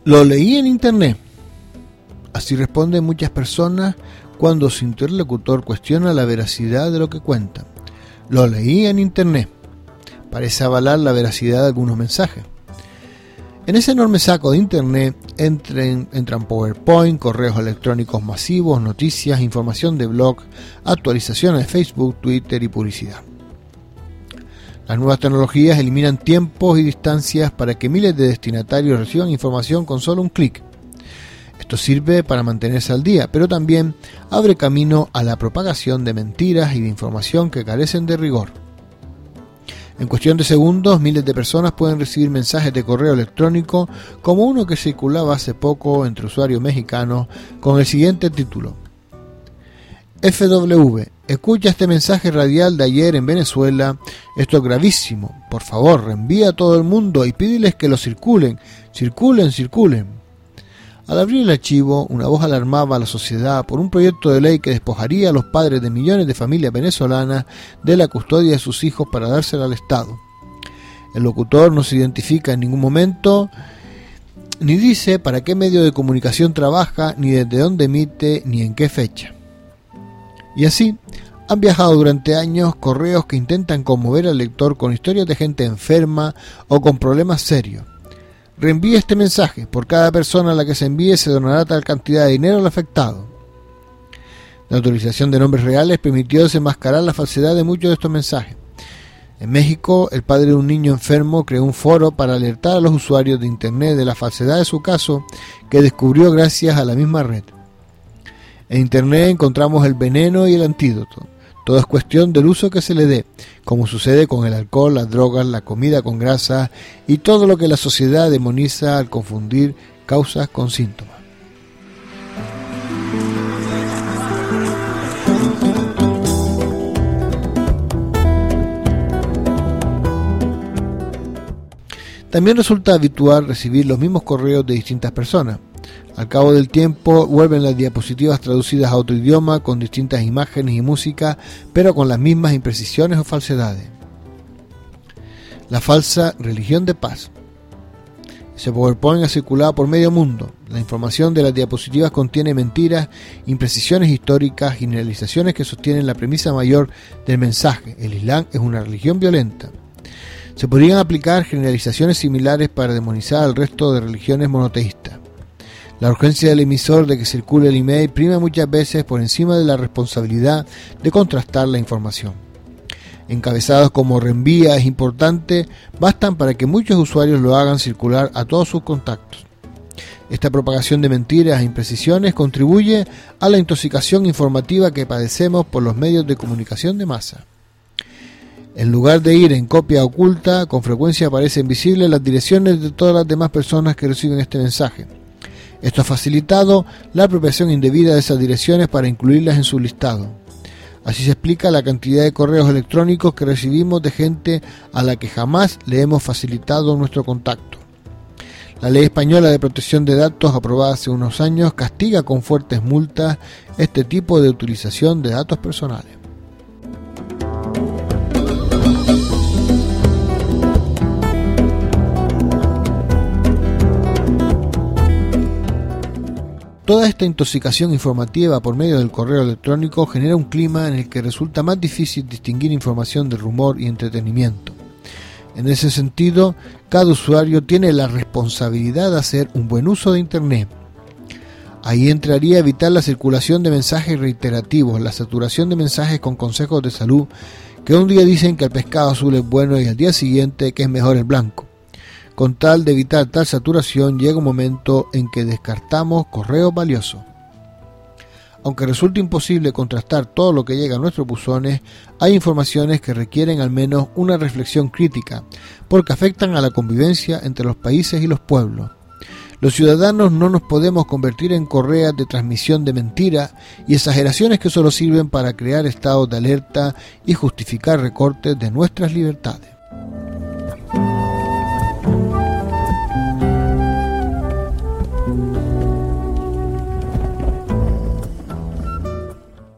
Lo leí en internet. Así responden muchas personas cuando su interlocutor cuestiona la veracidad de lo que cuentan. Lo leí en internet. Parece avalar la veracidad de algunos mensajes. En ese enorme saco de internet entran PowerPoint, correos electrónicos masivos, noticias, información de blog, actualizaciones de Facebook, Twitter y publicidad. Las nuevas tecnologías eliminan tiempos y distancias para que miles de destinatarios reciban información con solo un clic. Esto sirve para mantenerse al día, pero también abre camino a la propagación de mentiras y de información que carecen de rigor. En cuestión de segundos, miles de personas pueden recibir mensajes de correo electrónico como uno que circulaba hace poco entre usuarios mexicanos con el siguiente título: FW, escucha este mensaje radial de ayer en Venezuela, esto es gravísimo, por favor reenvía a todo el mundo y pídeles que lo circulen. Al abrir el archivo, una voz alarmaba a la sociedad por un proyecto de ley que despojaría a los padres de millones de familias venezolanas de la custodia de sus hijos para dársela al Estado. El locutor no se identifica en ningún momento, ni dice para qué medio de comunicación trabaja, ni desde dónde emite, ni en qué fecha. Y así, han viajado durante años correos que intentan conmover al lector con historias de gente enferma o con problemas serios. Reenvíe este mensaje. Por cada persona a la que se envíe se donará tal cantidad de dinero al afectado. La utilización de nombres reales permitió desenmascarar la falsedad de muchos de estos mensajes. En México, el padre de un niño enfermo creó un foro para alertar a los usuarios de Internet de la falsedad de su caso, que descubrió gracias a la misma red. En Internet encontramos el veneno y el antídoto. Todo es cuestión del uso que se le dé, como sucede con el alcohol, las drogas, la comida con grasa y todo lo que la sociedad demoniza al confundir causas con síntomas. También resulta habitual recibir los mismos correos de distintas personas. Al cabo del tiempo vuelven las diapositivas traducidas a otro idioma con distintas imágenes y música, pero con las mismas imprecisiones o falsedades. La falsa religión de paz. Ese PowerPoint ha circulado por medio mundo. La información de las diapositivas contiene mentiras, imprecisiones históricas, generalizaciones que sostienen la premisa mayor del mensaje: el Islam es una religión violenta. Se podrían aplicar generalizaciones similares para demonizar al resto de religiones monoteístas. La urgencia del emisor de que circule el email prima muchas veces por encima de la responsabilidad de contrastar la información. Encabezados como reenvía es importante, bastan para que muchos usuarios lo hagan circular a todos sus contactos. Esta propagación de mentiras e imprecisiones contribuye a la intoxicación informativa que padecemos por los medios de comunicación de masa. En lugar de ir en copia oculta, con frecuencia aparecen visibles las direcciones de todas las demás personas que reciben este mensaje. Esto ha facilitado la apropiación indebida de esas direcciones para incluirlas en su listado. Así se explica la cantidad de correos electrónicos que recibimos de gente a la que jamás le hemos facilitado nuestro contacto. La Ley Española de Protección de Datos, aprobada hace unos años, castiga con fuertes multas este tipo de utilización de datos personales. Toda esta intoxicación informativa por medio del correo electrónico genera un clima en el que resulta más difícil distinguir información de rumor y entretenimiento. En ese sentido, cada usuario tiene la responsabilidad de hacer un buen uso de Internet. Ahí entraría evitar la circulación de mensajes reiterativos, la saturación de mensajes con consejos de salud, que un día dicen que el pescado azul es bueno y al día siguiente que es mejor el blanco. Con tal de evitar tal saturación, llega un momento en que descartamos correos valiosos. Aunque resulta imposible contrastar todo lo que llega a nuestros buzones, hay informaciones que requieren al menos una reflexión crítica, porque afectan a la convivencia entre los países y los pueblos. Los ciudadanos no nos podemos convertir en correas de transmisión de mentiras y exageraciones que solo sirven para crear estados de alerta y justificar recortes de nuestras libertades.